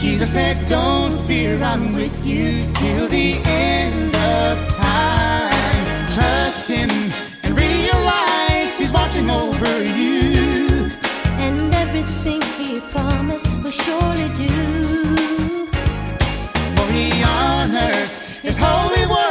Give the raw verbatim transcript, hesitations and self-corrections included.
Jesus said, don't fear, I'm with you till the end of time. Trust him and realize he's watching over you, and everything he promised will surely do. For he honors his holy word.